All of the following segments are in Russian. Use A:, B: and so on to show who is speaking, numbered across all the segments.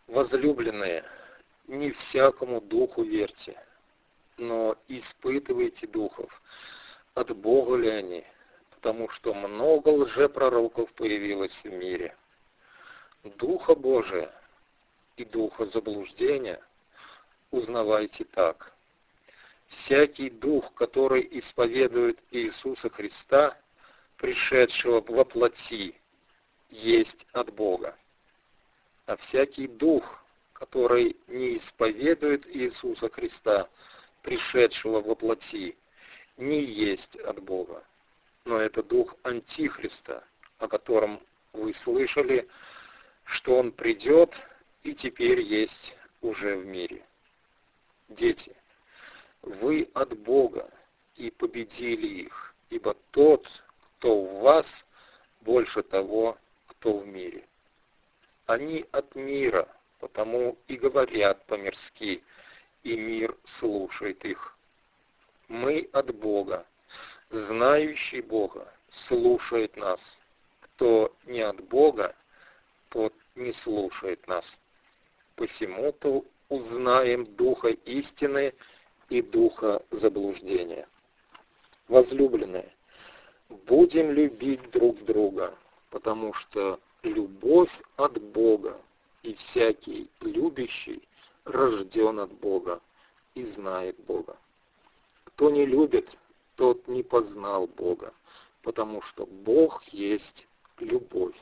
A: Возлюбленные, не всякому духу верьте, но испытывайте духов, от Бога ли они, потому что много лжепророков появилось в мире. Духа Божия и духа заблуждения узнавайте так. Всякий дух, который исповедует Иисуса Христа, пришедшего во плоти, есть от Бога. А всякий дух, который не исповедует Иисуса Христа, пришедшего во плоти, не есть от Бога. Но это дух Антихриста, о котором вы слышали, что он придет и теперь есть уже в мире. Дети, вы от Бога и победили их, ибо тот, кто в вас, больше того, кто в мире. Они от мира, потому и говорят по-мирски, и мир слушает их. Мы от Бога, знающий Бога слушает нас. Кто не от Бога, тот не слушает нас. Посему-то узнаем духа истины и духа заблуждения. Возлюбленные, будем любить друг друга, потому что любовь от Бога, и всякий любящий рожден от Бога и знает Бога. Кто не любит, тот не познал Бога, потому что Бог есть любовь.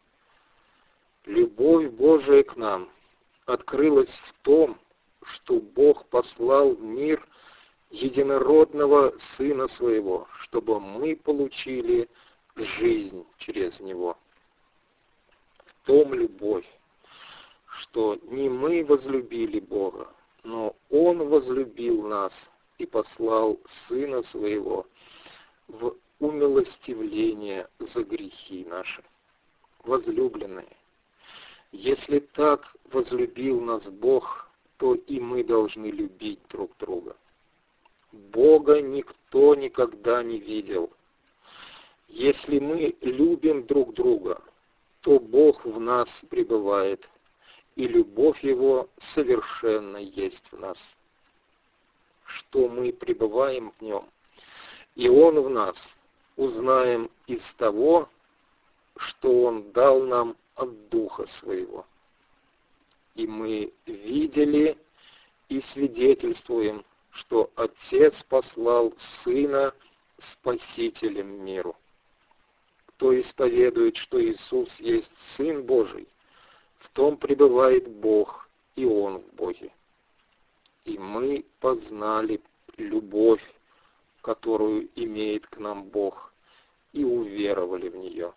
A: Любовь Божия к нам открылась в том, что Бог послал в мир единородного Сына Своего, чтобы мы получили жизнь через Него. В том любовь, что не мы возлюбили Бога, но Он возлюбил нас и послал Сына Своего в умилостивление за грехи наши. Возлюбленные, если так возлюбил нас Бог, то и мы должны любить друг друга. Бога никто никогда не видел. Если мы любим друг друга, то Бог в нас пребывает, и любовь Его совершенно есть в нас. Что мы пребываем в Нем, и Он в нас, узнаем из того, что Он дал нам от Духа Своего. И мы видели и свидетельствуем, что Отец послал Сына Спасителем миру. Кто исповедует, что Иисус есть Сын Божий, в том пребывает Бог, и Он в Боге. И мы познали любовь, которую имеет к нам Бог, и уверовали в нее.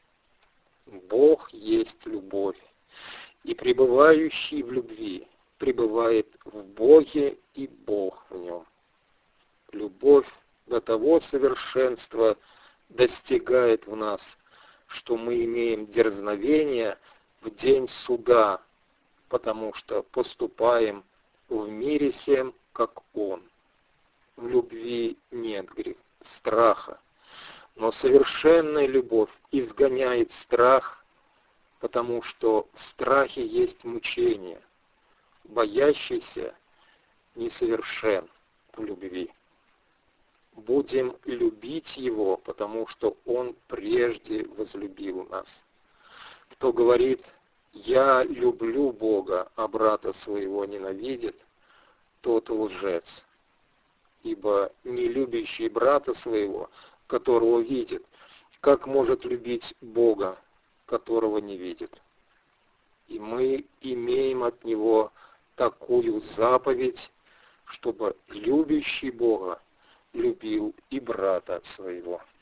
A: Бог есть любовь, и пребывающий в любви пребывает в Боге, и Бог в нем. Любовь до того совершенства достигает в нас, что мы имеем дерзновение в день суда, потому что поступаем в мире сем, как Он. В любви нет страха, но совершенная любовь изгоняет страх, потому что в страхе есть мучение. Боящийся несовершен в любви. Будем любить Его, потому что Он прежде возлюбил нас. Кто говорит: «Я люблю Бога, а брата своего ненавидит», тот лжец. Ибо не любящий брата своего, которого видит, как может любить Бога, которого не видит? И мы имеем от Него такую заповедь, чтобы любящий Бога любил и брата своего.